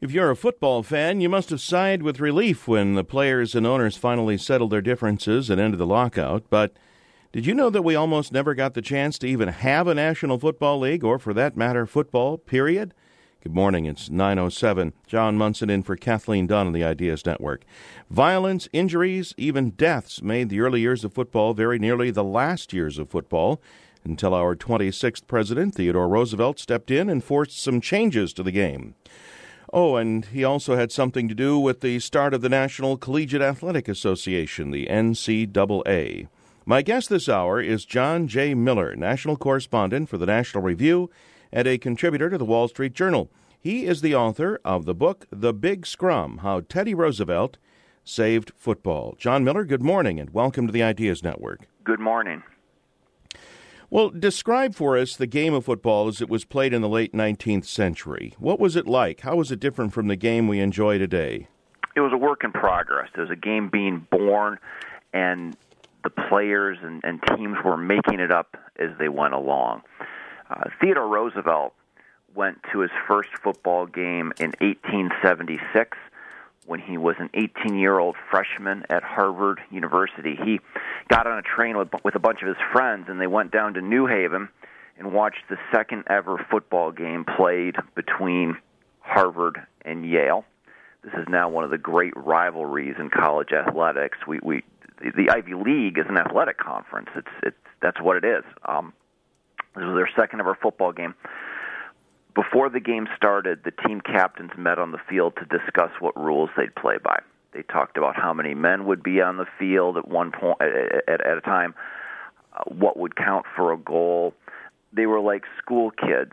If you're a football fan, you must have sighed with relief when the players and owners finally settled their differences and ended the lockout. But did you know that we almost never got the chance to even have a National Football League, or for that matter, football, period? Good morning, it's 9:07. John Munson in for Kathleen Dunn on the Ideas Network. Violence, injuries, even deaths made the early years of football very nearly the last years of football, until our 26th president, Theodore Roosevelt, stepped in and forced some changes to the game. Oh, and he also had something to do with the start of the National Collegiate Athletic Association, the NCAA. My guest this hour is John J. Miller, national correspondent for the National Review and a contributor to the Wall Street Journal. He is the author of the book, The Big Scrum, How Teddy Roosevelt Saved Football. John Miller, good morning, and welcome to the Ideas Network. Good morning. Well, describe for us the game of football as it was played in the late 19th century. What was it like? How was it different from the game we enjoy today? It was a work in progress. There was a game being born, and the players and teams were making it up as they went along. Theodore Roosevelt went to his first football game in 1876 when he was an 18-year-old freshman at Harvard University. He got on a train with a bunch of his friends, and they went down to New Haven and watched the second ever football game played between Harvard and Yale. This is now one of the great rivalries in college athletics. The Ivy League is an athletic conference. That's what it is. This was their second ever football game. Before the game started, the team captains met on the field to discuss what rules they'd play by. They talked about how many men would be on the field at one point at a time, what would count for a goal. They were like school kids,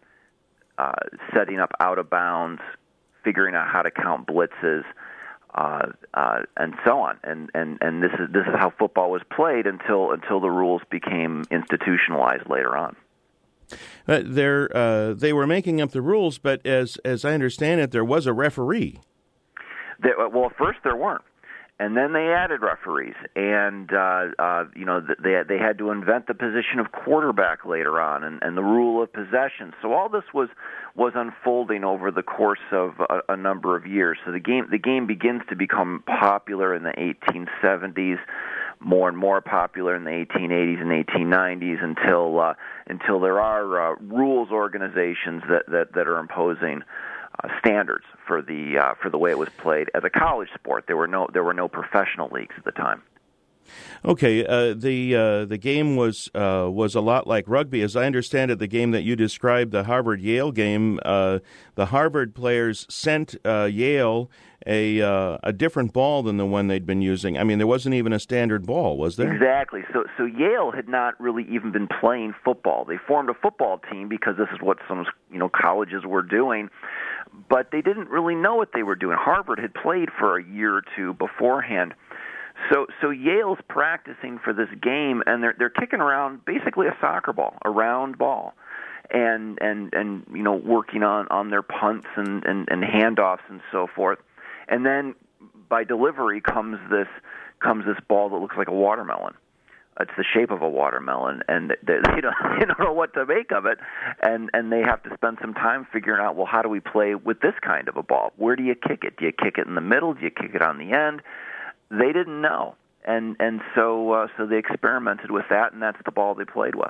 setting up out of bounds, figuring out how to count blitzes, and so on. And this is how football was played until the rules became institutionalized later on. They were making up the rules, but as I understand it, there was a referee. Well, at first there weren't, and then they added referees, and they had to invent the position of quarterback later on, and the rule of possession. So all this was unfolding over the course of a number of years. So the game begins to become popular in the 1870s. More and more popular in the 1880s and 1890s until there are rules organizations that are imposing standards for the way it was played as a college sport. There were no professional leagues at the time. Okay, the game was a lot like rugby, as I understand it. The game that you described, the Harvard-Yale game, the Harvard players sent Yale a different ball than the one they'd been using. I mean, there wasn't even a standard ball, was there? Exactly. So Yale had not really even been playing football. They formed a football team because this is what some colleges were doing, but they didn't really know what they were doing. Harvard had played for a year or two beforehand. So Yale's practicing for this game, and they're kicking around basically a soccer ball, a round ball, and working on their punts and handoffs and so forth. And then by delivery comes this ball that looks like a watermelon. It's the shape of a watermelon, and they don't know what to make of it, and they have to spend some time figuring out, well, how do we play with this kind of a ball? Where do you kick it? Do you kick it in the middle? Do you kick it on the end? They didn't know, and so they experimented with that, and that's the ball they played with.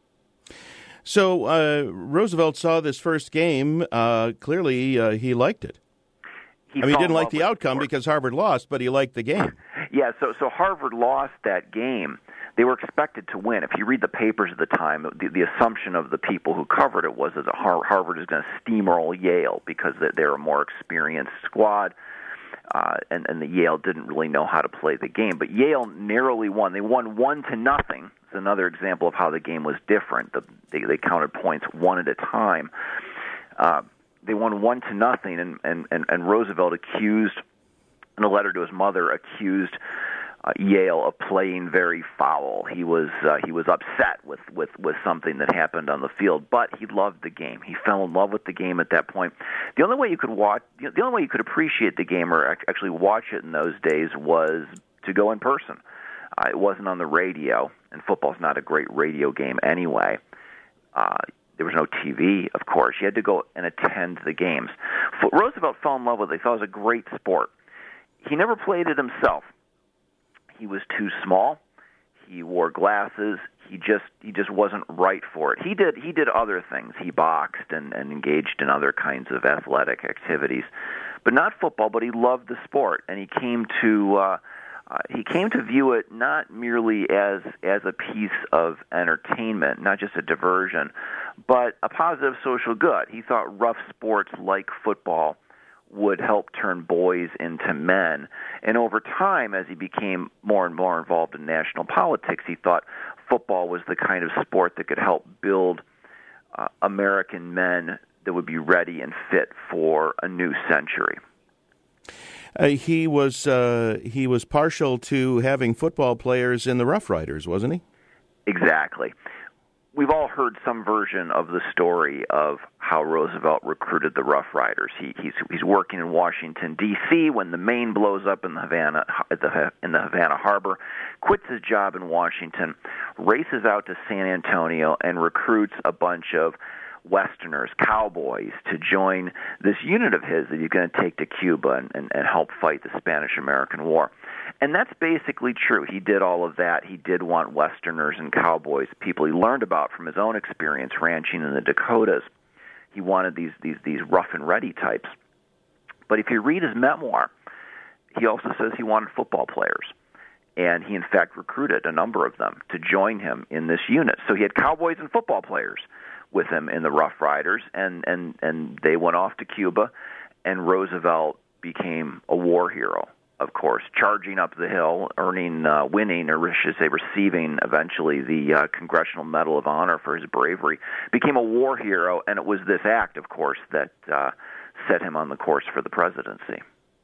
So Roosevelt saw this first game. Clearly, he liked it. He didn't like the outcome because Harvard lost, but he liked the game. Yeah, so Harvard lost that game. They were expected to win. If you read the papers at the time, the assumption of the people who covered it was that Harvard is going to steamroll Yale because they're a more experienced squad. And the Yale didn't really know how to play the game. But Yale narrowly won. They won 1-0. It's another example of how the game was different. They counted points one at a time. They won 1-0, and Roosevelt accused, in a letter to his mother, Yale of playing very foul. He was upset with something that happened on the field, but he loved the game. He fell in love with the game at that point. The only way you could appreciate the game or actually watch it in those days was to go in person. It wasn't on the radio, and football's not a great radio game anyway. There was no TV, of course. You had to go and attend the games. Roosevelt fell in love with it. He thought it was a great sport. He never played it himself. He was too small. He wore glasses. He just wasn't right for it. He did other things. He boxed and engaged in other kinds of athletic activities, but not football. But he loved the sport, and he came to view it not merely as a piece of entertainment, not just a diversion, but a positive social good. He thought rough sports like football would help turn boys into men. And over time, as he became more and more involved in national politics, he thought football was the kind of sport that could help build American men that would be ready and fit for a new century. He was partial to having football players in the Rough Riders, wasn't he? Exactly. We've all heard some version of the story of how Roosevelt recruited the Rough Riders. He's working in Washington, D.C. when the Maine blows up in the Havana harbor, quits his job in Washington, races out to San Antonio, and recruits a bunch of Westerners, cowboys, to join this unit of his that he's going to take to Cuba and help fight the Spanish-American War. And that's basically true. He did all of that. He did want Westerners and cowboys, people he learned about from his own experience ranching in the Dakotas. He wanted these rough and ready types. But if you read his memoir, he also says he wanted football players. And he, in fact, recruited a number of them to join him in this unit. So he had cowboys and football players with him in the Rough Riders, and they went off to Cuba, and Roosevelt became a war hero, of course, charging up the hill, winning, or I should say receiving eventually the Congressional Medal of Honor for his bravery, became a war hero, and it was this act, of course, that set him on the course for the presidency.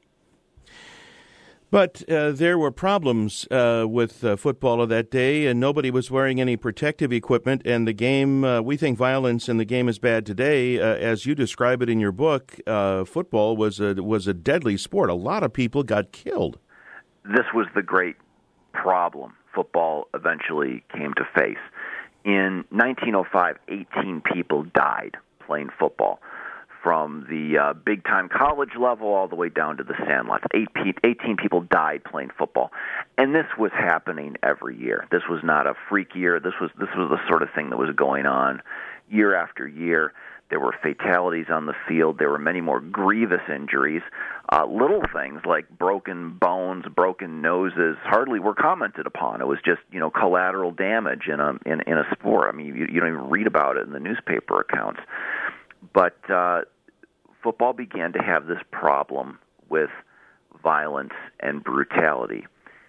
But there were problems with football of that day, and nobody was wearing any protective equipment. And the game, we think violence in the game is bad today. As you describe it in your book, football was a deadly sport. A lot of people got killed. This was the great problem football eventually came to face. In 1905, 18 people died playing football, from the big-time college level all the way down to the sandlots. 18 people died playing football. And this was happening every year. This was not a freak year. This was the sort of thing that was going on year after year. There were fatalities on the field. There were many more grievous injuries. Little things like broken bones, broken noses hardly were commented upon. It was just, collateral damage in a sport. I mean, you don't even read about it in the newspaper accounts. But football began to have this problem with violence and brutality.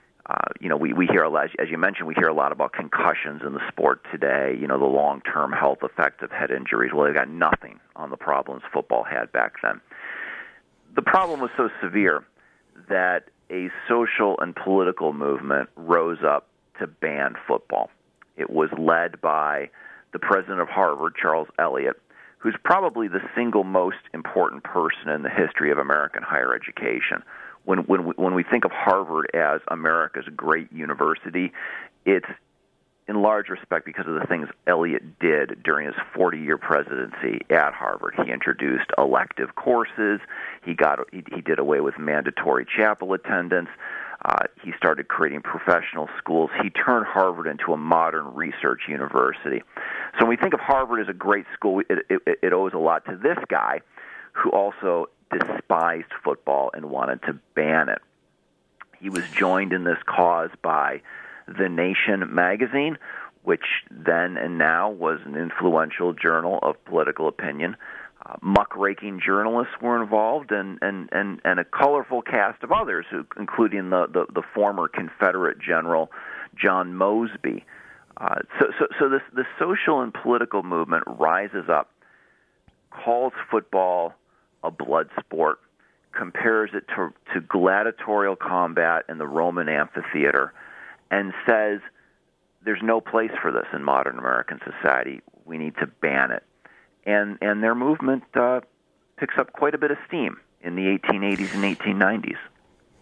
We hear a lot, as you mentioned, we hear a lot about concussions in the sport today, the long-term health effects of head injuries. Well, they got nothing on the problems football had back then. The problem was so severe that a social and political movement rose up to ban football. It was led by the president of Harvard, Charles Eliot, who's probably the single most important person in the history of American higher education. When we think of Harvard as America's great university, it's in large respect because of the things Eliot did during his 40-year presidency at Harvard. He introduced elective courses. He did away with mandatory chapel attendance. He started creating professional schools. He turned Harvard into a modern research university. So when we think of Harvard as a great school, it owes a lot to this guy who also despised football and wanted to ban it. He was joined in this cause by The Nation magazine, which then and now was an influential journal of political opinion. Muckraking journalists were involved, and a colorful cast of others, including the former Confederate general John Mosby. So this social and political movement rises up, calls football a blood sport, compares it to gladiatorial combat in the Roman amphitheater, and says there's no place for this in modern American society. We need to ban it. And their movement picks up quite a bit of steam in the 1880s and 1890s.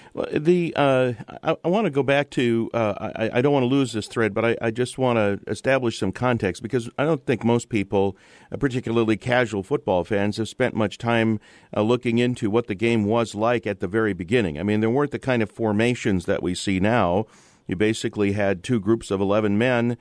Well, I want to go back to, I don't want to lose this thread, but I just want to establish some context because I don't think most people, particularly casual football fans, have spent much time looking into what the game was like at the very beginning. I mean, there weren't the kind of formations that we see now. You basically had two groups of 11 men,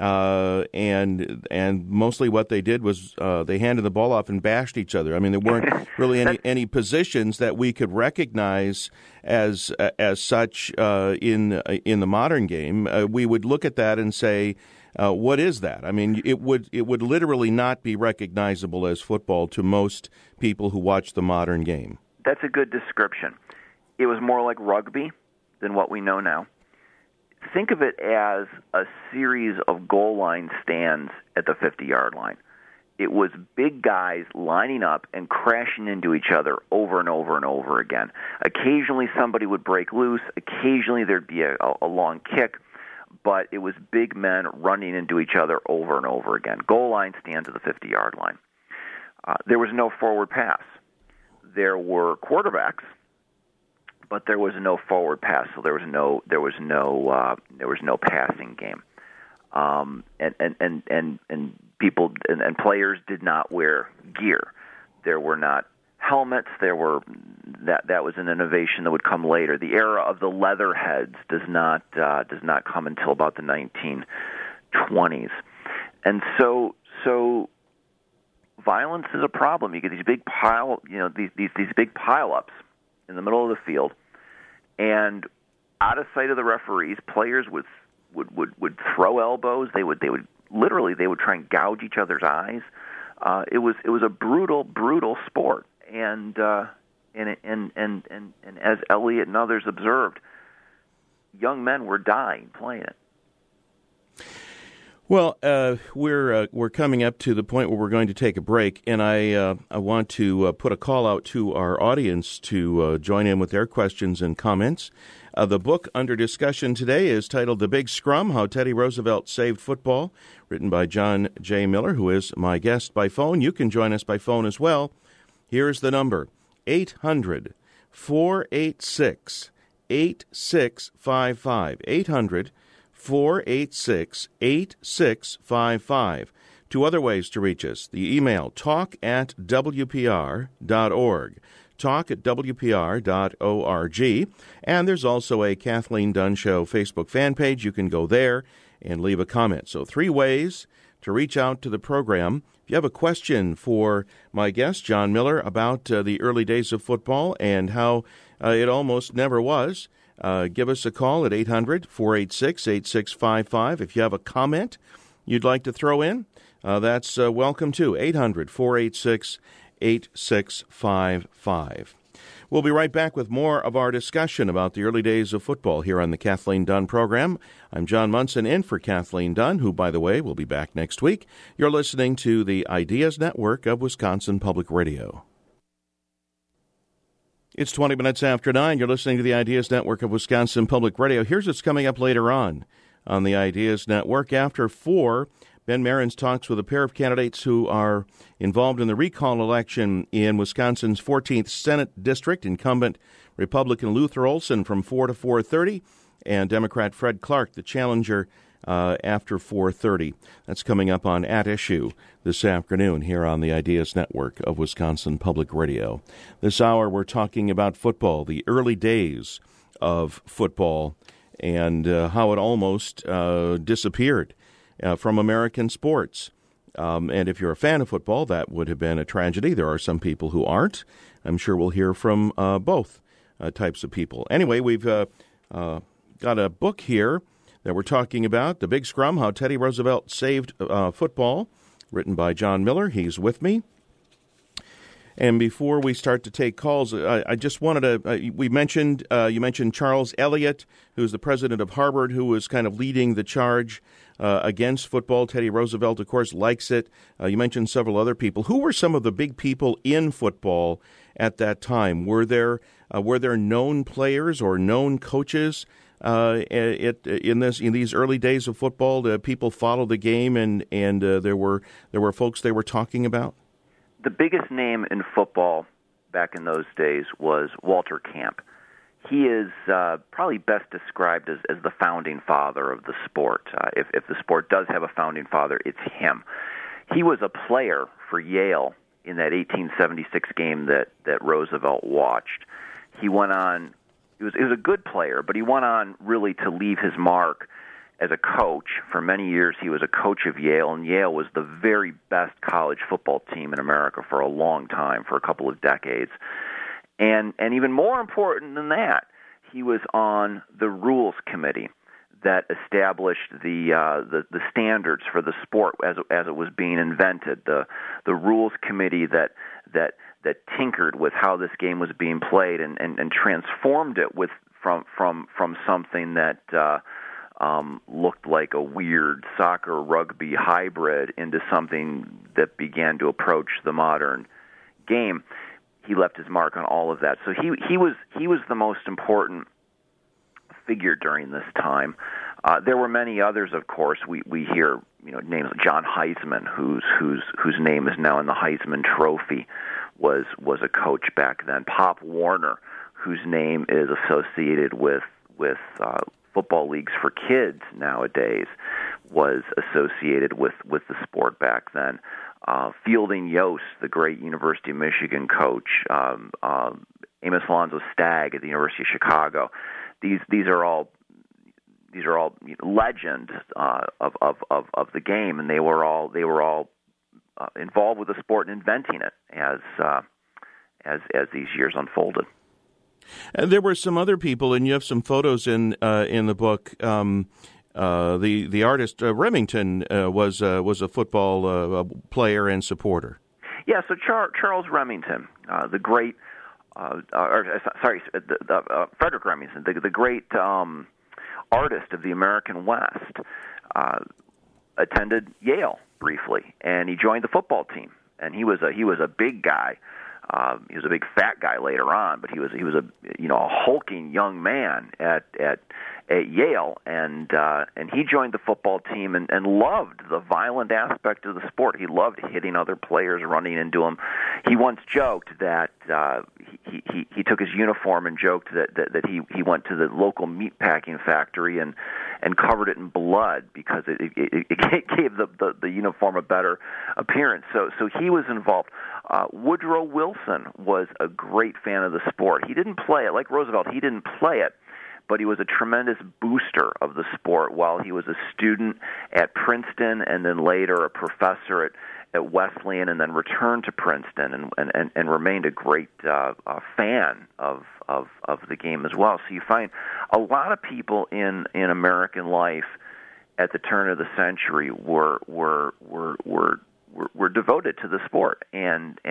and mostly what they did was they handed the ball off and bashed each other. I mean, there weren't really any positions that we could recognize as such in the modern game. We would look at that and say, what is that? I mean, it would literally not be recognizable as football to most people who watch the modern game. That's a good description. It was more like rugby than what we know now. Think of it as a series of goal line stands at the 50-yard line. It was big guys lining up and crashing into each other over and over and over again. Occasionally somebody would break loose. Occasionally there'd be a long kick. But it was big men running into each other over and over again. Goal line stands at the 50-yard line. There was no forward pass. There were quarterbacks, but there was no forward pass, so there was no passing game, and people and players did not wear gear. There were not helmets. There were that was an innovation that would come later. The era of the leather heads does not come until about the 1920s, and so violence is a problem. You get these big these big pileups in the middle of the field, and out of sight of the referees, players would throw elbows. They would literally try and gouge each other's eyes. It was a brutal sport, and as Elliott and others observed, young men were dying playing it. Well, we're coming up to the point where we're going to take a break, and I want to put a call out to our audience to join in with their questions and comments. The book under discussion today is titled The Big Scrum, How Teddy Roosevelt Saved Football, written by John J. Miller, who is my guest by phone. You can join us by phone as well. Here's the number, 800-486-8655, 800-486-8655. Two other ways to reach us. The email, talk@wpr.org, talk@wpr.org. And there's also a Kathleen Dunn Show Facebook fan page. You can go there and leave a comment. So 3 ways to reach out to the program. If you have a question for my guest, John Miller, about the early days of football and how it almost never was, give us a call at 800-486-8655. If you have a comment you'd like to throw in, that's welcome too, 800-486-8655. We'll be right back with more of our discussion about the early days of football here on the Kathleen Dunn program. I'm John Munson, in for Kathleen Dunn, who, by the way, will be back next week. You're listening to the Ideas Network of Wisconsin Public Radio. It's 20 minutes after 9. You're listening to the Ideas Network of Wisconsin Public Radio. Here's what's coming up later on the Ideas Network. After 4, Ben Marins talks with a pair of candidates who are involved in the recall election in Wisconsin's 14th Senate District, incumbent Republican Luther Olson from 4 to 4:30, and Democrat Fred Clark, the challenger, after 4:30. That's coming up on At Issue this afternoon here on the Ideas Network of Wisconsin Public Radio. This hour we're talking about football, the early days of football, and how it almost disappeared from American sports. And if you're a fan of football, that would have been a tragedy. There are some people who aren't. I'm sure we'll hear from both types of people. Anyway, we've got a book here that we're talking about, The Big Scrum, How Teddy Roosevelt Saved Football, written by John Miller. He's with me. And before we start to take calls, I just wanted to, you mentioned Charles Eliot, who's the president of Harvard, who was kind of leading the charge against football. Teddy Roosevelt, of course, likes it. You mentioned several other people. Who were some of the big people in football at that time? Were there known players or known coaches in these early days of football? People follow the game, and there were folks they were talking about? The biggest name in football back in those days was Walter Camp. he is probably best described as the founding father of the sport. If the sport does have a founding father, it's him. He was a player for Yale in that 1876 game that Roosevelt watched. He went on. He was a good player, but he went on really to leave his mark as a coach. For many years, he was a coach of Yale, and Yale was the very best college football team in America for a long time, for a couple of decades. And even more important than that, he was on the rules committee that established the standards for the sport as it was being invented. The rules committee that tinkered with how this game was being played and transformed it from something that looked like a weird soccer rugby hybrid into something that began to approach the modern game. He left his mark on all of that. So he was the most important figure during this time. There were many others, of course. We hear names like John Heisman, whose name is now in the Heisman Trophy, was a coach back then. Pop Warner, whose name is associated with football leagues for kids nowadays, was associated with the sport back then. Fielding Yost, the great University of Michigan coach, Amos Alonzo Stagg at the University of Chicago. These are all legends of the game, and they were all involved with the sport and inventing it as these years unfolded. And there were some other people, and you have some photos in the book. The artist Remington was a football player and supporter. Yeah, so Charles Remington, the great, Frederick Remington, the great artist of the American West, attended Yale briefly, and he joined the football team. And he was a big guy. He was a big fat guy later on, but he was a hulking young man at Yale, and he joined the football team and loved the violent aspect of the sport. He loved hitting other players, running into them. He once joked that he took his uniform and joked that he went to the local meatpacking factory and covered it in blood because it gave the uniform a better appearance. So he was involved. Woodrow Wilson was a great fan of the sport. He didn't play it like Roosevelt. He didn't play it, but he was a tremendous booster of the sport while he was a student at Princeton and then later a professor at Wesleyan and then returned to Princeton and remained a great fan of the game as well. So you find a lot of people in American life at the turn of the century were devoted to the sport and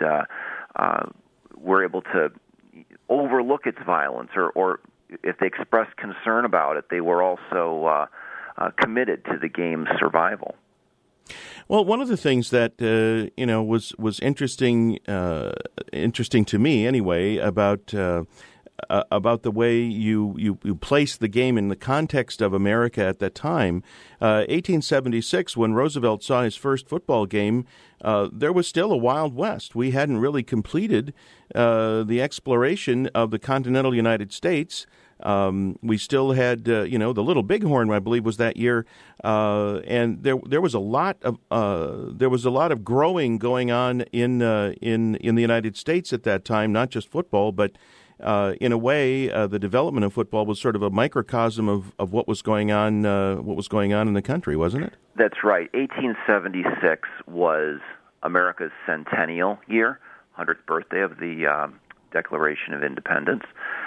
were able to overlook its violence, or if they expressed concern about it, they were also committed to the game's survival. Well, one of the things that was interesting to me anyway about the way you place the game in the context of America at that time. 1876, when Roosevelt saw his first football game, there was still a Wild West. We hadn't really completed the exploration of the continental United States. We still had, the Little Bighorn, I believe, was that year, and there was a lot of growing going on in the United States at that time, not just football, but in a way, the development of football was sort of a microcosm of what was going on in the country, wasn't it? That's right. 1876 was America's centennial year, 100th birthday of the Declaration of Independence.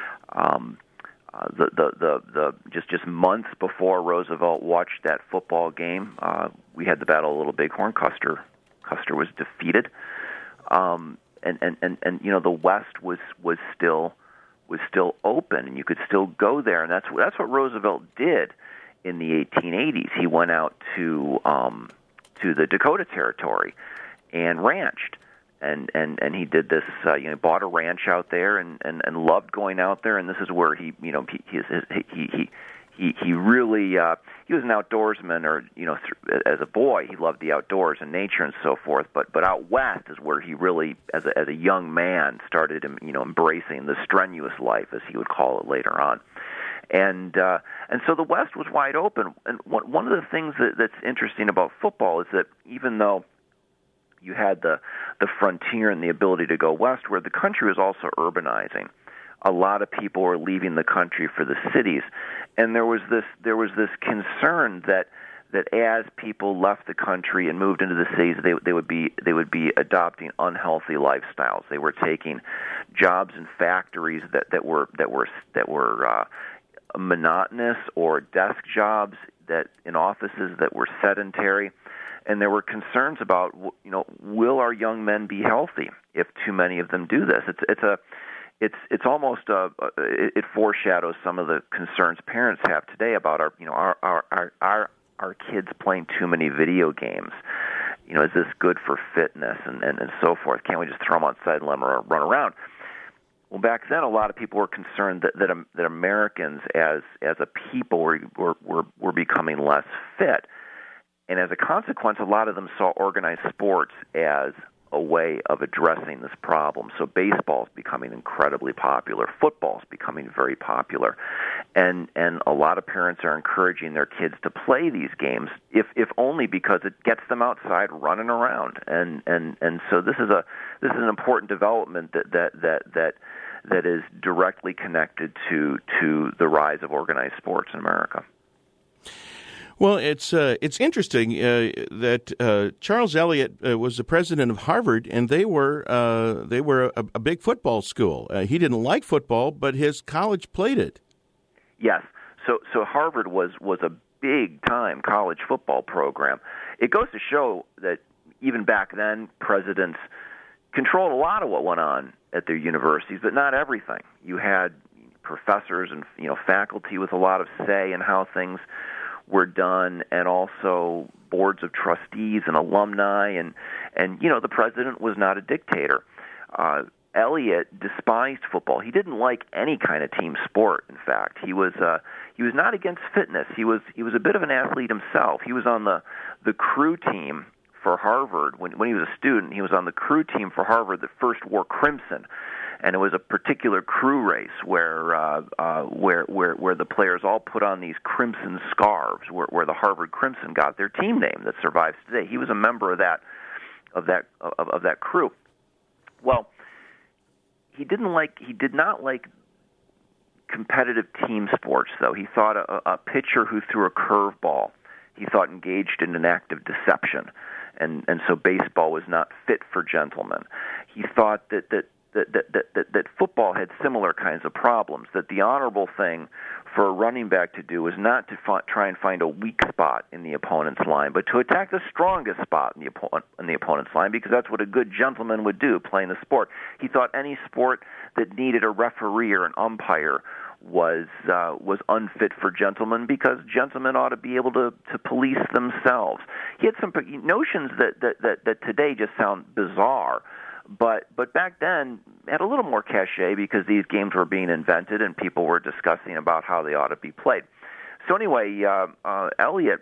Just months before Roosevelt watched that football game, we had the Battle of Little Bighorn. Custer was defeated, and the West was still open, and you could still go there, and that's what Roosevelt did in the 1880s. He went out to the Dakota Territory and ranched. And he did this. Bought a ranch out there and loved going out there. And this is where he really he was an outdoorsman, or as a boy he loved the outdoors and nature and so forth. But out west is where he really, as a young man, started embracing the strenuous life, as he would call it later on. And so the West was wide open. And one of the things that's interesting about football is that even though you had the frontier and the ability to go westward, the country was also urbanizing. A lot of people were leaving the country for the cities, and there was this concern that as people left the country and moved into the cities, they would be adopting unhealthy lifestyles. They were taking jobs in factories that were monotonous, or desk jobs that in offices that were sedentary. And there were concerns about, will our young men be healthy if too many of them do this? It's almost it foreshadows some of the concerns parents have today about our kids playing too many video games. Is this good for fitness and so forth? Can't we just throw them outside and let them run around? Well, back then, a lot of people were concerned that Americans as a people were becoming less fit. And as a consequence, a lot of them saw organized sports as a way of addressing this problem. So baseball is becoming incredibly popular. Football is becoming very popular. And a lot of parents are encouraging their kids to play these games, if only because it gets them outside running around. And so this is an important development that is directly connected to the rise of organized sports in America. Well, it's interesting that Charles Eliot was the president of Harvard, and they were a big football school. He didn't like football, but his college played it. Yes. So Harvard was a big-time college football program. It goes to show that even back then, presidents controlled a lot of what went on at their universities, but not everything. You had professors and faculty with a lot of say in how things were done, and also boards of trustees and alumni, and the president was not a dictator. Eliot despised football. He didn't like any kind of team sport. In fact, he was not against fitness. He was a bit of an athlete himself. He was on the crew team for Harvard when he was a student. He was on the crew team for Harvard that first wore crimson. And it was a particular crew race where the players all put on these crimson scarves, where the Harvard Crimson got their team name that survives today. He was a member of that crew. Well, he did not like competitive team sports, though. He thought a pitcher who threw a curveball, he thought engaged in an act of deception, and so baseball was not fit for gentlemen. He thought that football had similar kinds of problems, that the honorable thing for a running back to do was not to try and find a weak spot in the opponent's line, but to attack the strongest spot in the opponent's line, because that's what a good gentleman would do playing the sport. He thought any sport that needed a referee or an umpire was unfit for gentlemen, because gentlemen ought to be able to police themselves. He had some notions that today just sound bizarre, but back then had a little more cachet, because these games were being invented and people were discussing about how they ought to be played. So anyway, Eliot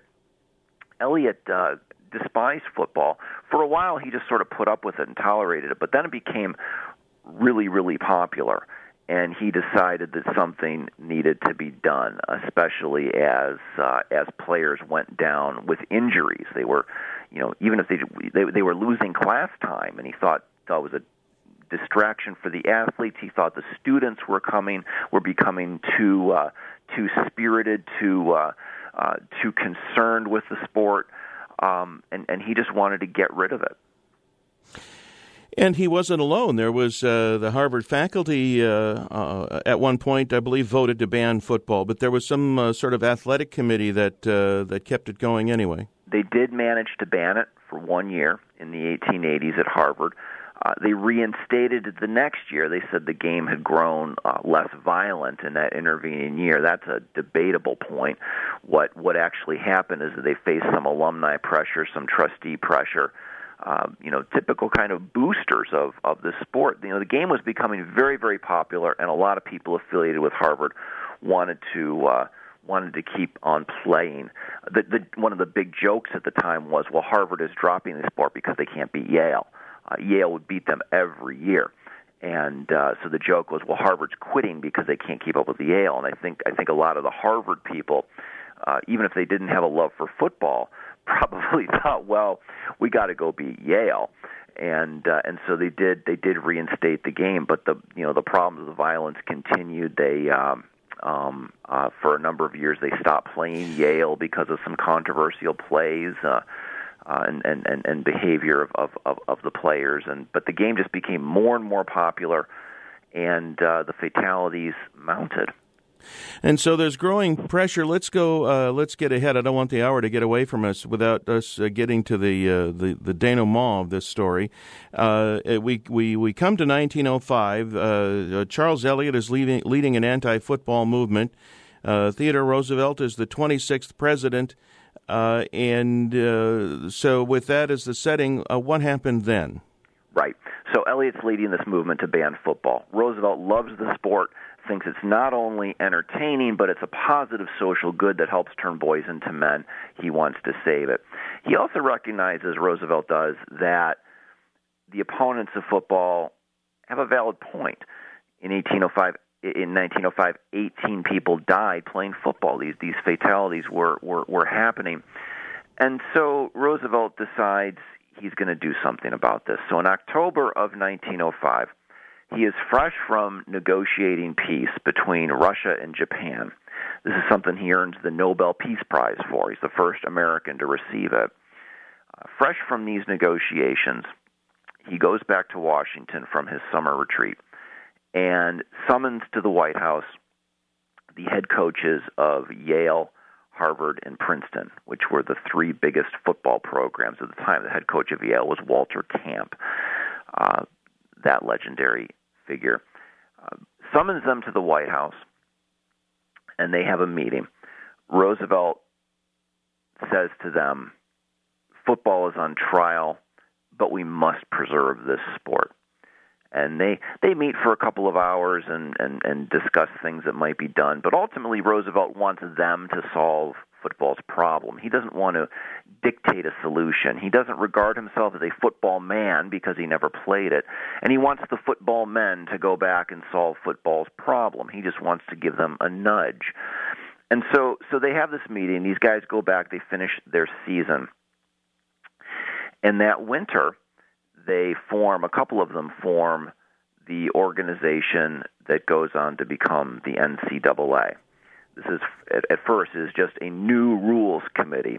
despised football. For a while, he just sort of put up with it and tolerated it, but then it became really, really popular, and he decided that something needed to be done, especially as players went down with injuries. They were, even if they were losing class time, and he thought it was a distraction for the athletes. He thought the students were becoming too spirited, too concerned with the sport, and he just wanted to get rid of it. And he wasn't alone. There was the Harvard faculty at one point, I believe, voted to ban football, but there was some sort of athletic committee that kept it going anyway. They did manage to ban it for 1 year in the 1880s at Harvard. They reinstated it the next year. They said the game had grown less violent in that intervening year. That's a debatable point. What actually happened is that they faced some alumni pressure, some trustee pressure, typical kind of boosters of the sport. The game was becoming very, very popular, and a lot of people affiliated with Harvard wanted to wanted to keep on playing. One of the big jokes at the time was, well, Harvard is dropping the sport because they can't beat Yale. Yale would beat them every year. And so the joke was, well, Harvard's quitting because they can't keep up with Yale. And I think a lot of the Harvard people, even if they didn't have a love for football, probably thought, well, we got to go beat Yale. And so they did reinstate the game, but the problems of the violence continued. They for a number of years they stopped playing Yale because of some controversial plays and behavior of the players. But the game just became more and more popular, and the fatalities mounted. And so there's growing pressure. Let's get ahead. I don't want the hour to get away from us without us getting to the denouement of this story. We come to 1905. Charles Eliot is leading an anti-football movement. Theodore Roosevelt is the 26th president. So with that as the setting, what happened then? Right. So Eliot's leading this movement to ban football. Roosevelt loves the sport, thinks it's not only entertaining, but it's a positive social good that helps turn boys into men. He wants to save it. He also recognizes, Roosevelt does, that the opponents of football have a valid point. In 1905, 18 people died playing football. These fatalities were happening. And so Roosevelt decides he's going to do something about this. So in October of 1905, he is fresh from negotiating peace between Russia and Japan. This is something he earns the Nobel Peace Prize for. He's the first American to receive it. Fresh from these negotiations, he goes back to Washington from his summer retreat and summons to the White House the head coaches of Yale, Harvard, and Princeton, which were the three biggest football programs at the time. The head coach of Yale was Walter Camp, that legendary figure. Summons them to the White House, and they have a meeting. Roosevelt says to them, football is on trial, but we must preserve this sport. And they meet for a couple of hours and discuss things that might be done. But ultimately, Roosevelt wants them to solve football's problem. He doesn't want to dictate a solution. He doesn't regard himself as a football man because he never played it. And he wants the football men to go back and solve football's problem. He just wants to give them a nudge. And so they have this meeting. These guys go back. They finish their season. And that winter, a couple of them form the organization that goes on to become the NCAA. This is, at first, is just a new rules committee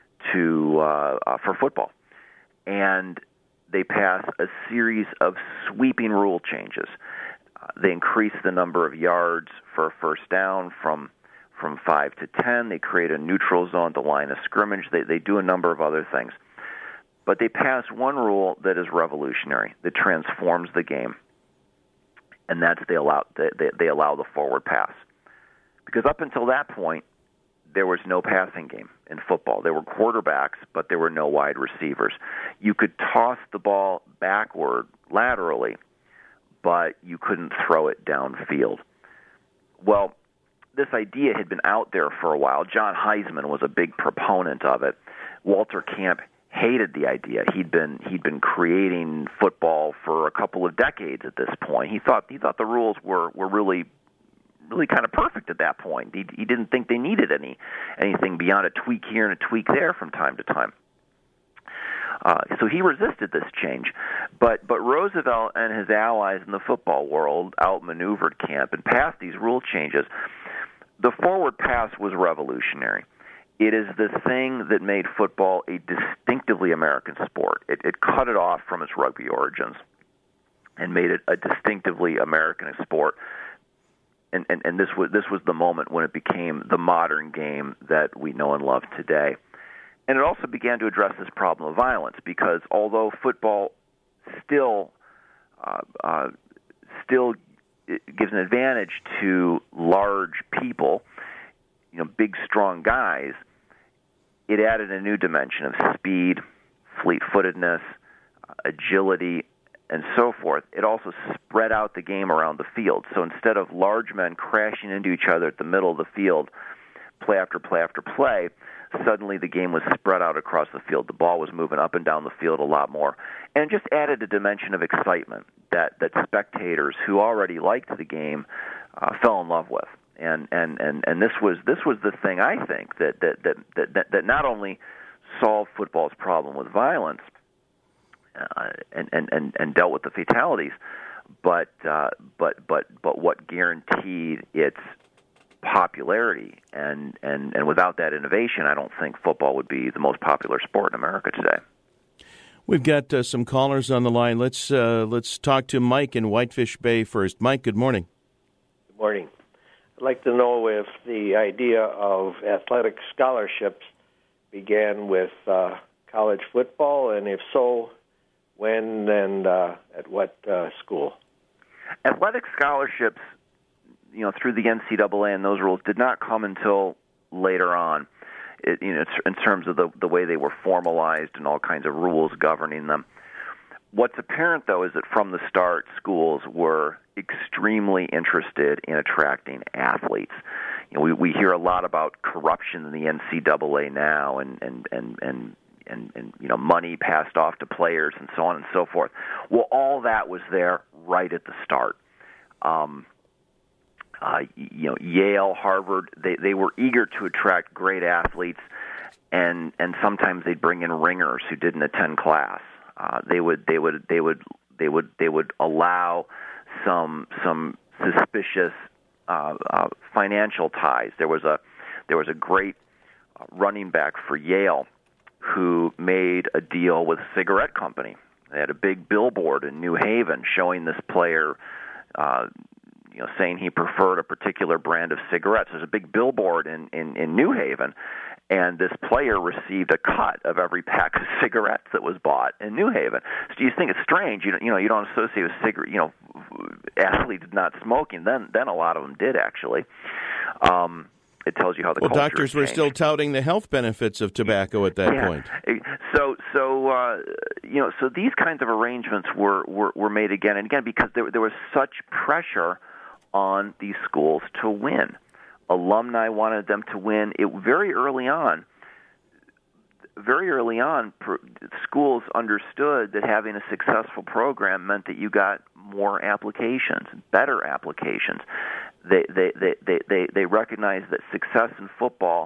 for football. And they pass a series of sweeping rule changes. They increase the number of yards for a first down from 5 to 10. They create a neutral zone at the line of scrimmage. They do a number of other things. But they pass one rule that is revolutionary, that transforms the game, and that's they allow the forward pass. Because up until that point, there was no passing game in football. There were quarterbacks, but there were no wide receivers. You could toss the ball backward, laterally, but you couldn't throw it downfield. Well, this idea had been out there for a while. John Heisman was a big proponent of it. Walter Camp hated the idea. He'd been creating football for a couple of decades at this point. He thought the rules were really kind of perfect at that point. He didn't think they needed anything beyond a tweak here and a tweak there from time to time. So he resisted this change. But Roosevelt and his allies in the football world outmaneuvered Camp and passed these rule changes. The forward pass was revolutionary. It is the thing that made football a distinctly American sport. It cut it off from its rugby origins and made it a distinctively American sport. And this was the moment when it became the modern game that we know and love today. And it also began to address this problem of violence, because although football still gives an advantage to large people, big, strong guys, it added a new dimension of speed, fleet-footedness, agility, and so forth. It also spread out the game around the field. So instead of large men crashing into each other at the middle of the field, play after play after play, suddenly the game was spread out across the field. The ball was moving up and down the field a lot more, and just added a dimension of excitement that spectators who already liked the game fell in love with. And this was the thing, I think, that not only solved football's problem with violence and dealt with the fatalities, but what guaranteed its popularity, and without that innovation, I don't think football would be the most popular sport in America today. We've got some callers on the line. Let's talk to Mike in Whitefish Bay first. Mike, good morning. Good morning. I'd like to know if the idea of athletic scholarships began with college football, and if so, when and at what school? Athletic scholarships, through the NCAA and those rules, did not come until later on. In terms of the way they were formalized and all kinds of rules governing them. What's apparent, though, is that from the start, schools were extremely interested in attracting athletes. We hear a lot about corruption in the NCAA now, and money passed off to players and so on and so forth. Well, all that was there right at the start. Yale, Harvard, they were eager to attract great athletes, and sometimes they'd bring in ringers who didn't attend class. They would allow some suspicious financial ties. There was a great running back for Yale who made a deal with a cigarette company. They had a big billboard in New Haven showing this player saying he preferred a particular brand of cigarettes. There's a big billboard in New Haven, and this player received a cut of every pack of cigarettes that was bought in New Haven. So you think it's strange, you don't associate with cigarette, athletes not smoking. Then a lot of them did actually. It tells you how the culture doctors were still touting the health benefits of tobacco at that point. So these kinds of arrangements were made again and again because there was such pressure on these schools to win. Alumni wanted them to win. Very early on, schools understood that having a successful program meant that you got more applications, better applications. They recognized that success in football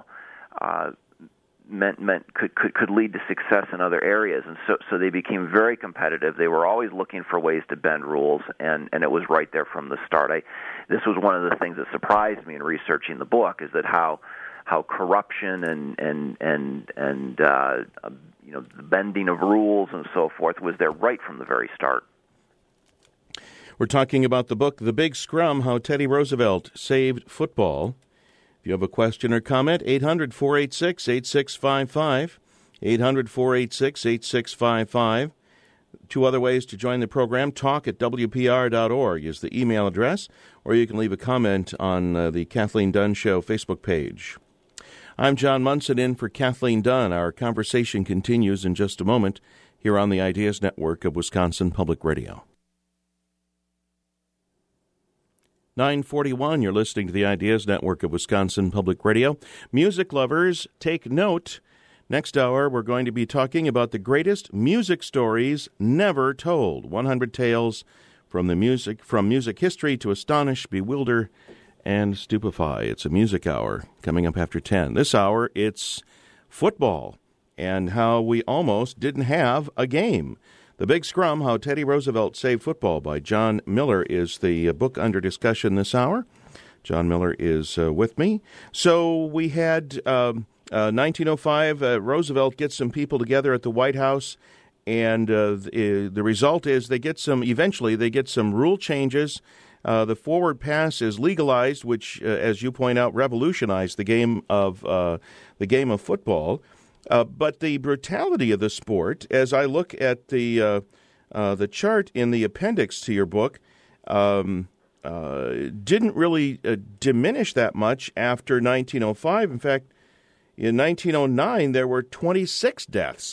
could lead to success in other areas, and so they became very competitive. They were always looking for ways to bend rules, and it was right there from the start. This was one of the things that surprised me in researching the book, is that how corruption and the bending of rules and so forth was there right from the very start. We're talking about the book, The Big Scrum, How Teddy Roosevelt Saved Football. If you have a question or comment, 800-486-8655, 800-486-8655. Two other ways to join the program. talk@wpr.org is the email address, or you can leave a comment on the Kathleen Dunn Show Facebook page. I'm John Munson in for Kathleen Dunn. Our conversation continues in just a moment here on the Ideas Network of Wisconsin Public Radio. 9:41, you're listening to the Ideas Network of Wisconsin Public Radio. Music lovers, take note. Next hour, we're going to be talking about the greatest music stories never told. 100 tales from music history to astonish, bewilder, and stupefy. It's a music hour coming up after 10. This hour, it's football and how we almost didn't have a game. The Big Scrum, How Teddy Roosevelt Saved Football by John Miller is the book under discussion this hour. John Miller is with me. So we had 1905, Roosevelt gets some people together at the White House, and the result is they get some rule changes. The forward pass is legalized, which, as you point out, revolutionized the game of football. But the brutality of the sport, as I look at the chart in the appendix to your book, didn't really diminish that much after 1905. In fact, in 1909, there were 26 deaths.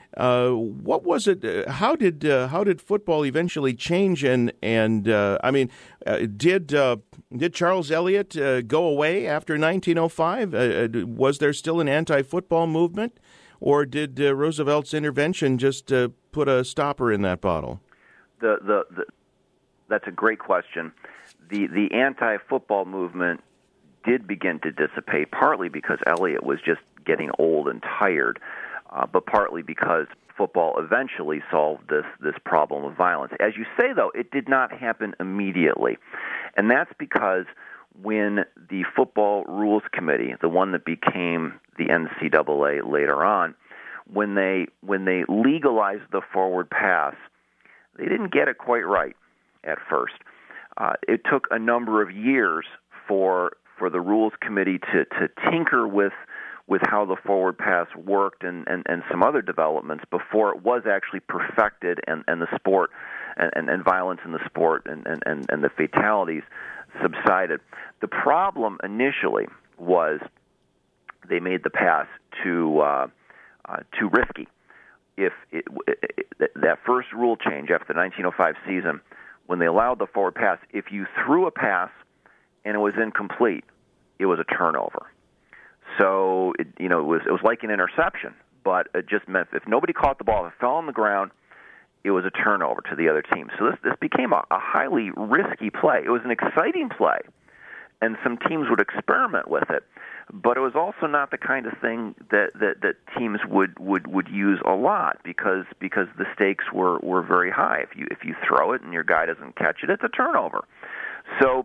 What was it? How did football eventually change? And I mean, did Charles Eliot go away after 1905? Was there still an anti-football movement, or did Roosevelt's intervention just put a stopper in that bottle? That's a great question. The anti-football movement did begin to dissipate, partly because Eliot was just getting old and tired, but partly because football eventually solved this problem of violence. As you say, though, it did not happen immediately, and that's because when the Football Rules Committee, the one that became the NCAA later on, when they legalized the forward pass, they didn't get it quite right at first. It took a number of years for the Rules Committee to tinker with how the forward pass worked and some other developments before it was actually perfected and the sport and violence in the sport and the fatalities subsided. The problem initially was they made the pass too risky. That first rule change after the 1905 season, when they allowed the forward pass, if you threw a pass and it was incomplete, it was a turnover. So it was like an interception, but it just meant if nobody caught the ball, if it fell on the ground, it was a turnover to the other team. So this became a highly risky play. It was an exciting play, and some teams would experiment with it, but it was also not the kind of thing that teams would use a lot because the stakes were very high. If you throw it and your guy doesn't catch it, it's a turnover. So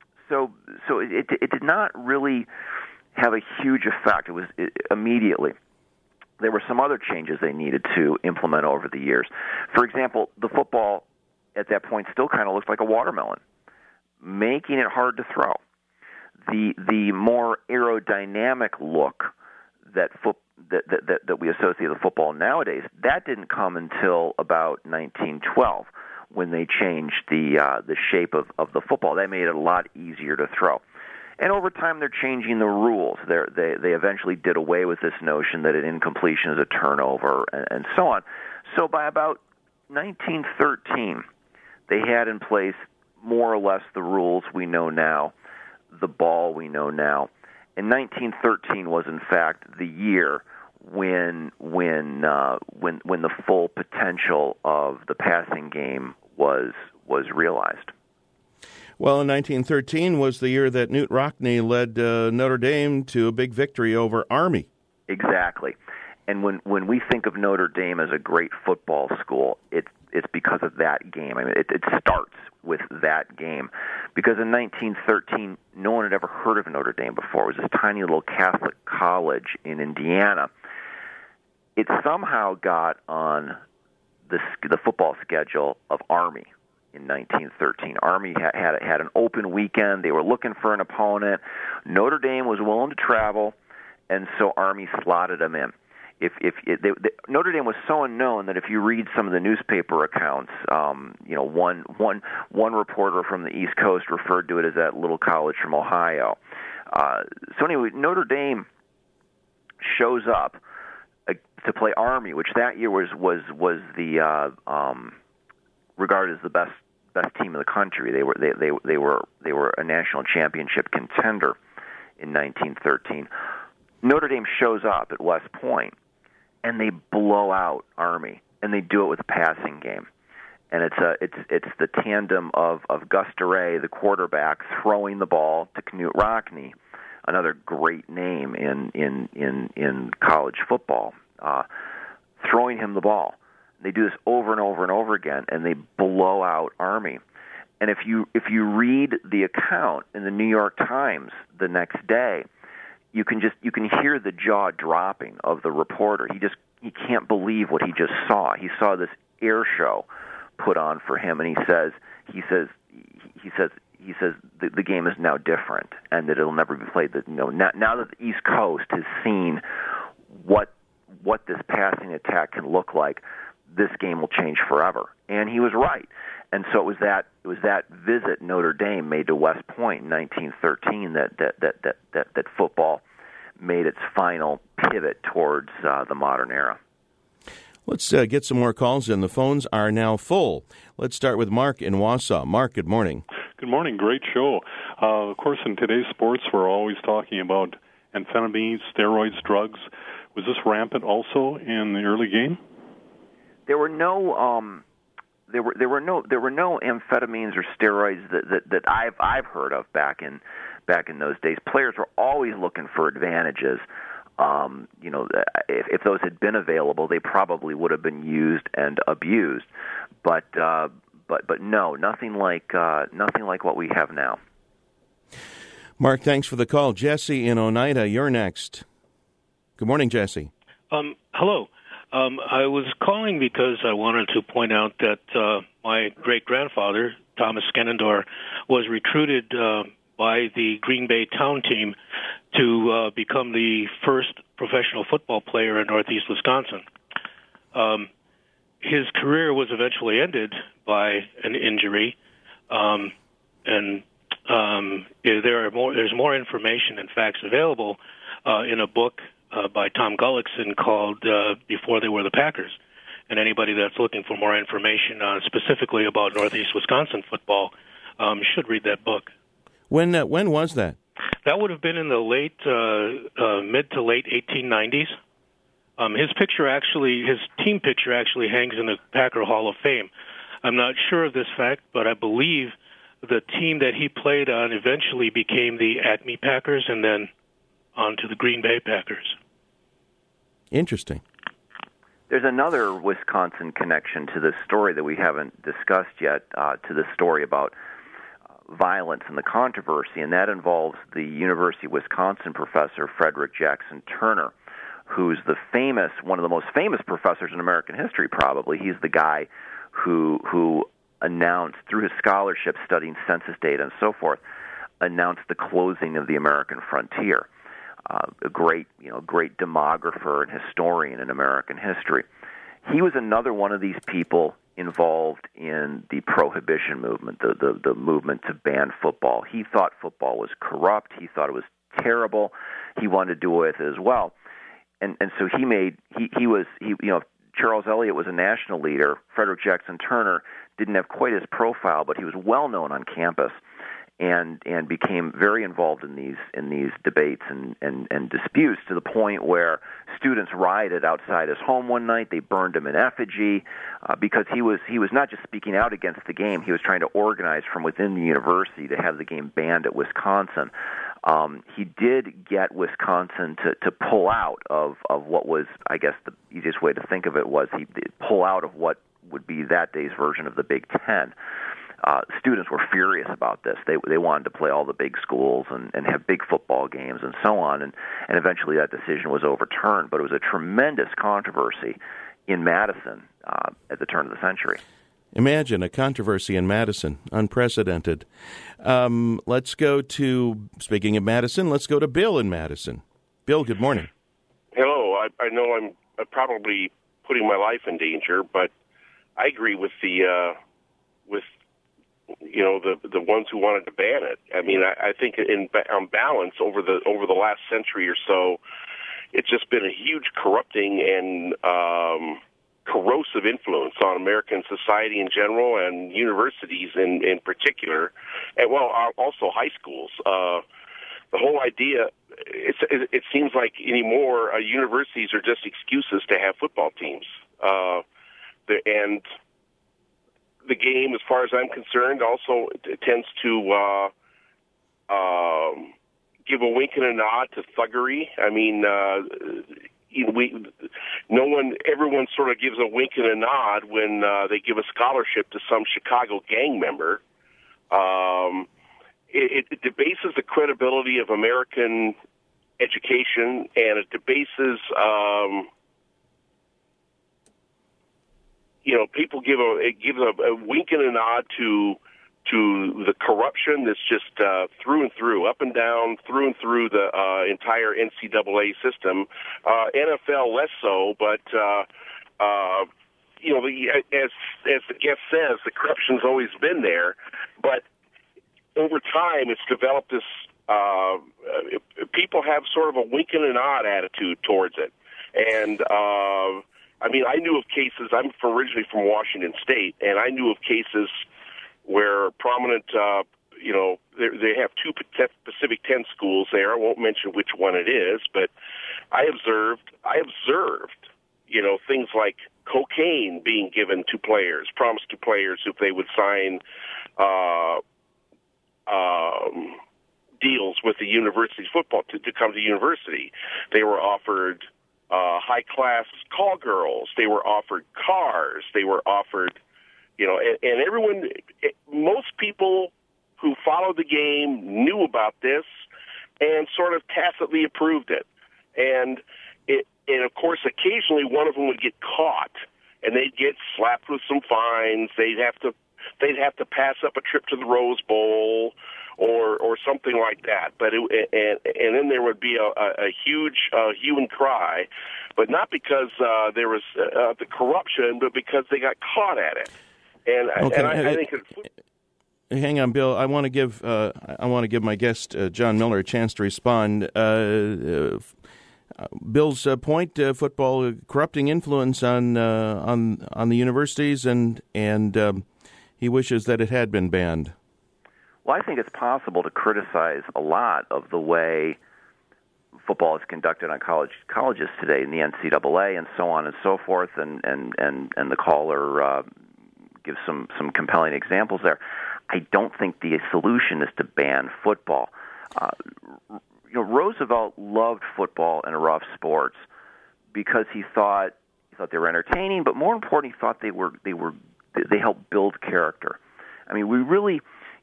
it did not really have a huge effect. It was immediately. There were some other changes they needed to implement over the years. For example, the football at that point still kind of looked like a watermelon, making it hard to throw. The more aerodynamic look that we associate with football nowadays, that didn't come until about 1912 when they changed the shape of the football. That made it a lot easier to throw. And over time, they're changing the rules. They eventually did away with this notion that an incompletion is a turnover and so on. So by about 1913, they had in place more or less the rules we know now, the ball we know now. And 1913 was, in fact, the year when the full potential of the passing game was realized. Well, in 1913 was the year that Knute Rockne led Notre Dame to a big victory over Army. Exactly. And when we think of Notre Dame as a great football school, it's because of that game. I mean, it starts with that game. Because in 1913, no one had ever heard of Notre Dame before. It was this tiny little Catholic college in Indiana. It somehow got on the football schedule of Army. In 1913, Army had an open weekend. They were looking for an opponent. Notre Dame was willing to travel, and so Army slotted them in. Notre Dame was so unknown that if you read some of the newspaper accounts, one reporter from the East Coast referred to it as that little college from Ohio. So anyway, Notre Dame shows up to play Army, which that year was the regarded as the best team in the country. They were a national championship contender in 1913. Notre Dame shows up at West Point, and they blow out Army, and they do it with a passing game. And it's the tandem of Gus Duray, the quarterback, throwing the ball to Knute Rockne, another great name in college football, throwing him the ball. They do this over and over and over again, and they blow out Army. And if you read the account in the New York Times the next day, you can hear the jaw dropping of the reporter. He can't believe what he just saw. He saw this air show put on for him, and he says the game is now different, and that it'll never be played. Now that the East Coast has seen what this passing attack can look like, this game will change forever. And he was right. And so it was that visit Notre Dame made to West Point in 1913 that football made its final pivot towards the modern era. Let's get some more calls in. The phones are now full. Let's start with Mark in Wausau. Mark, good morning. Good morning. Great show. Of course, in today's sports, we're always talking about amphetamines, steroids, drugs. Was this rampant also in the early game? There were no there were no amphetamines or steroids that I've heard of back in those days. Players were always looking for advantages. If those had been available, they probably would have been used and abused. But no, nothing like what we have now. Mark, thanks for the call. Jesse in Oneida, you're next. Good morning, Jesse. Hello. I was calling because I wanted to point out that my great-grandfather, Thomas Skenendor, was recruited by the Green Bay Town team to become the first professional football player in Northeast Wisconsin. His career was eventually ended by an injury, and there's more information and facts available in a book by Tom Gullickson called Before They Were the Packers. And anybody that's looking for more information specifically about Northeast Wisconsin football should read that book. When was that? That would have been in the mid to late 1890s. His team picture actually hangs in the Packer Hall of Fame. I'm not sure of this fact, but I believe the team that he played on eventually became the Acme Packers and then on to the Green Bay Packers. Interesting. There's another Wisconsin connection to this story that we haven't discussed yet, to this story about violence and the controversy, and that involves the University of Wisconsin professor Frederick Jackson Turner, who's one of the most famous professors in American history, probably. He's the guy who announced, through his scholarship studying census data and so forth, announced the closing of the American frontier. A great demographer and historian in American history. He was another one of these people involved in the prohibition movement, the movement to ban football. He thought football was corrupt. He thought it was terrible. He wanted to do away with it as well. And so Charles Eliot was a national leader. Frederick Jackson Turner didn't have quite his profile, but he was well known on campus and became very involved in these debates and disputes, to the point where students rioted outside his home one night. They burned him in effigy because he was not just speaking out against the game. He was trying to organize from within the university to have the game banned at Wisconsin. He did get Wisconsin to pull out of what was, I guess, the easiest way to think of it was he did pull out of what would be that day's version of the Big Ten. Students were furious about this. They wanted to play all the big schools and have big football games and so on, and eventually that decision was overturned. But it was a tremendous controversy in Madison at the turn of the century. Imagine a controversy in Madison, unprecedented. Let's go to, speaking of Madison, let's go to Bill in Madison. Bill, good morning. Hello. I know I'm probably putting my life in danger, but I agree with the ones who wanted to ban it. I mean, I think on balance over the last century or so, it's just been a huge corrupting and corrosive influence on American society in general and universities in particular, and also high schools. The whole idea, it seems like anymore universities are just excuses to have football teams, and the game, as far as I'm concerned, also tends to give a wink and a nod to thuggery. I mean, everyone sort of gives a wink and a nod when they give a scholarship to some Chicago gang member. It debases the credibility of American education, and it debases, people give a wink and a nod to the corruption that's just through and through, up and down, through and through the entire NCAA system. NFL less so, but as the guest says, the corruption's always been there. But over time, it's developed this. People have sort of a wink and a nod attitude towards it, and I mean, I knew of cases. I'm originally from Washington State, and I knew of cases where prominent, they have two Pacific 10 schools there. I won't mention which one it is, but I observed, things like cocaine being given to players, promised to players if they would sign deals with the university's football to come to university. They were offered high-class call girls. They were offered cars. They were offered, and everyone, most people who followed the game knew about this and sort of tacitly approved it. And of course, occasionally one of them would get caught, and they'd get slapped with some fines. They'd have to pass up a trip to the Rose Bowl or something like that. But and then there would be a huge hue and cry, but not because there was the corruption, but because they got caught at it. And I think hang on, Bill. I want to give my guest John Miller a chance to respond. Bill's point: football corrupting influence on the universities, and he wishes that it had been banned. Well, I think it's possible to criticize a lot of the way football is conducted on colleges today in the NCAA and so on and so forth, and the caller gives some compelling examples there. I don't think the solution is to ban football. Roosevelt loved football and rough sports because he thought they were entertaining, but more importantly, he thought they helped build character. I mean, we really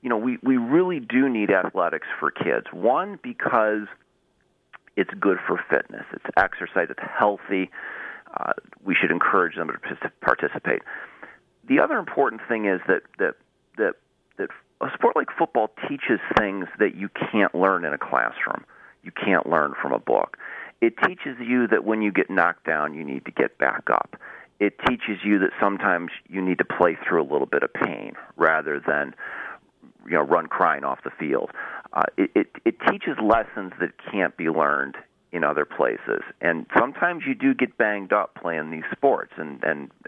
do need athletics for kids. One, because it's good for fitness, it's exercise, it's healthy. We should encourage them to participate. The other important thing is that a sport like football teaches things that you can't learn in a classroom. You can't learn from a book. It teaches you that when you get knocked down, you need to get back up. It teaches you that sometimes you need to play through a little bit of pain rather than run crying off the field. It teaches lessons that can't be learned in other places, and sometimes you do get banged up playing these sports, and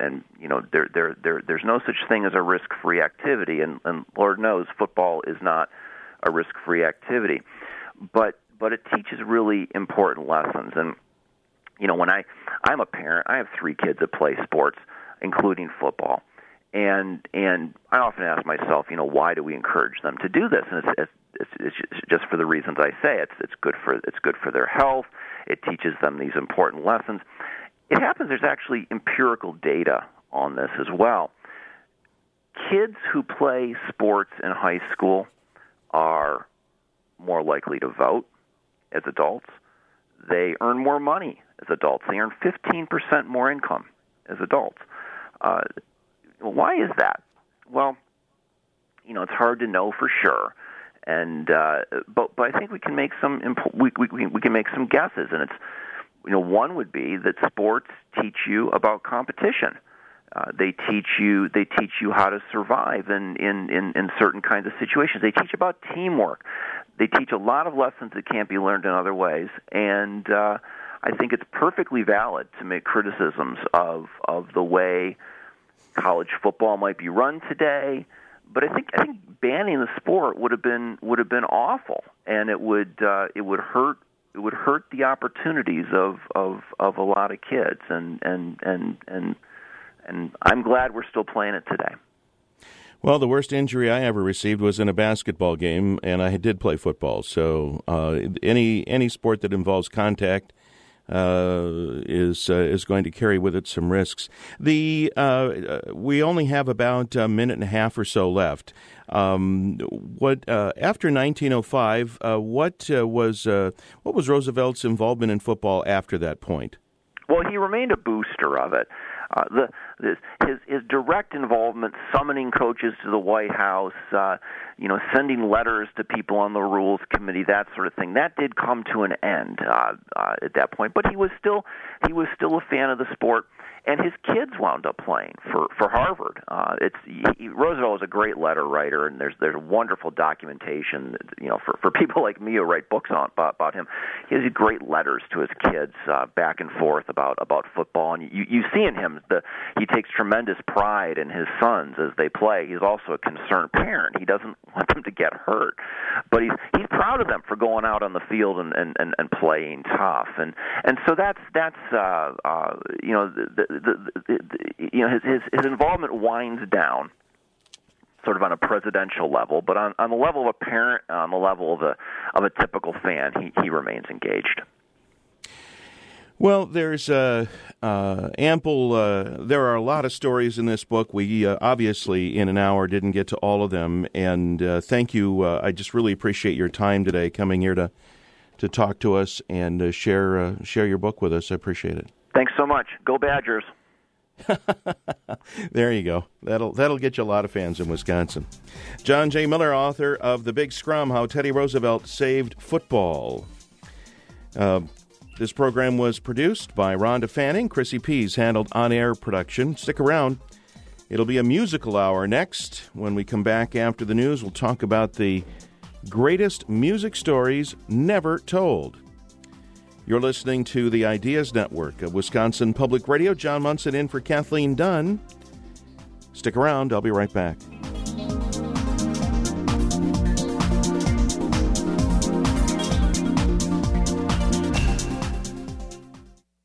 there's no such thing as a risk-free activity, and Lord knows football is not a risk-free activity, but it teaches really important lessons. And when I'm a parent, I have 3 kids that play sports, including football, and I often ask myself, why do we encourage them to do this? And it's just for the reasons I say. It's good for their health. It teaches them these important lessons. It happens there's actually empirical data on this as well. Kids who play sports in high school are more likely to vote as adults. They earn more money as adults. They earn 15% more income as adults. Why is that? Well, it's hard to know for sure, and but I think we can make some we can make some guesses, and it's one would be that sports teach you about competition. They teach you how to survive in certain kinds of situations. They teach about teamwork. They teach a lot of lessons that can't be learned in other ways, and I think it's perfectly valid to make criticisms of the way college football might be run today, but I think banning the sport would have been awful, and it would hurt the opportunities of a lot of kids, and I'm glad we're still playing it today. Well, the worst injury I ever received was in a basketball game, and I did play football. So any sport that involves contact is going to carry with it some risks. We only have about a minute and a half or so left. After 1905, what was Roosevelt's involvement in football after that point? Well, he remained a booster of it. His direct involvement, summoning coaches to the White House, sending letters to people on the Rules Committee, that sort of thing, that did come to an end at that point. But he was still a fan of the sport, and his kids wound up playing for Harvard. Roosevelt was a great letter writer, and there's wonderful documentation, for people like me who write books about him. He has great letters to his kids back and forth about football, and you see in him he takes tremendous pride in his sons as they play. He's also a concerned parent. He doesn't want them to get hurt, but he's proud of them for going out on the field and playing tough, and so that's his involvement winds down sort of on a presidential level, but on the level of a parent, on the level of a typical fan, he remains engaged. Well, there's there are a lot of stories in this book. We obviously, in an hour, didn't get to all of them, and thank you. I just really appreciate your time today, coming here to talk to us and share your book with us. I appreciate it. Thanks so much. Go Badgers. There you go. That'll get you a lot of fans in Wisconsin. John J. Miller, author of The Big Scrum, How Teddy Roosevelt Saved Football. This program was produced by Rhonda Fanning. Chrissy Pease handled on-air production. Stick around. It'll be a musical hour next. When we come back after the news, we'll talk about the greatest music stories never told. You're listening to the Ideas Network of Wisconsin Public Radio. John Munson in for Kathleen Dunn. Stick around. I'll be right back.